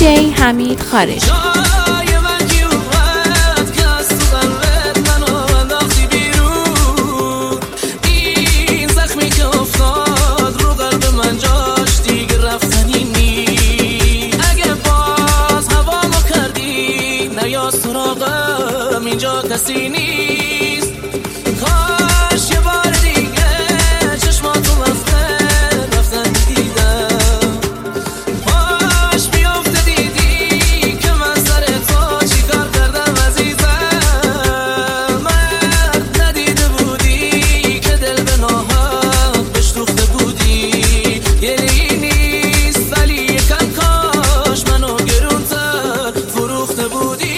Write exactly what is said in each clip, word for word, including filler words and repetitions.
دیجی حمید خارجی. اینجا کسی نیست، کاش یه بار دیگه چشماتو بسته رفتن دیدم، باش بیافته دیدی که من سر تو چی کار کردم عزیزم. مرد ندیده بودی که دل به ناحق بهش دوخته بودی، گلی نیست ولی یکم کاش منو گرونتر فروخته بودی.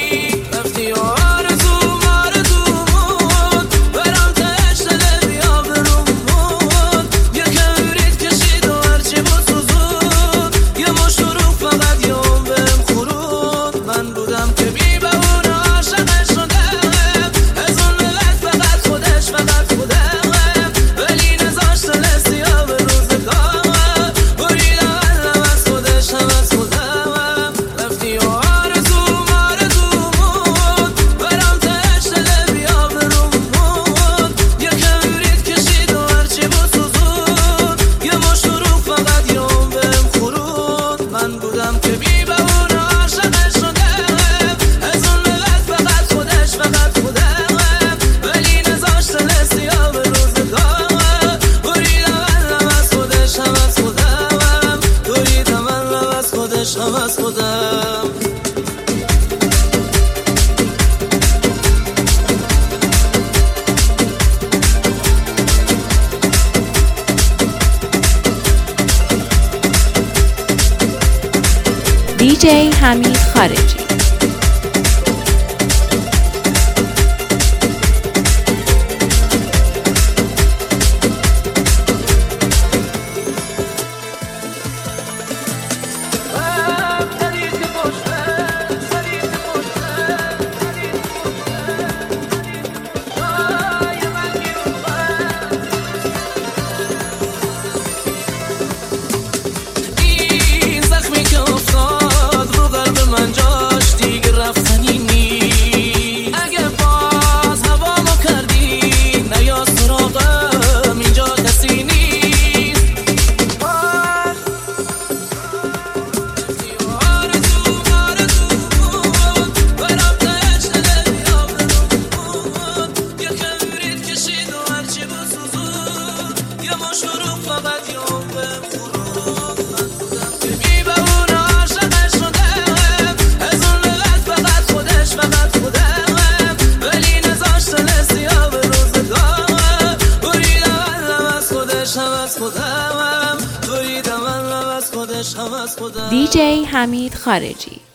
از خودم دیجی حمید خارجی. دیجی حمید خارجی.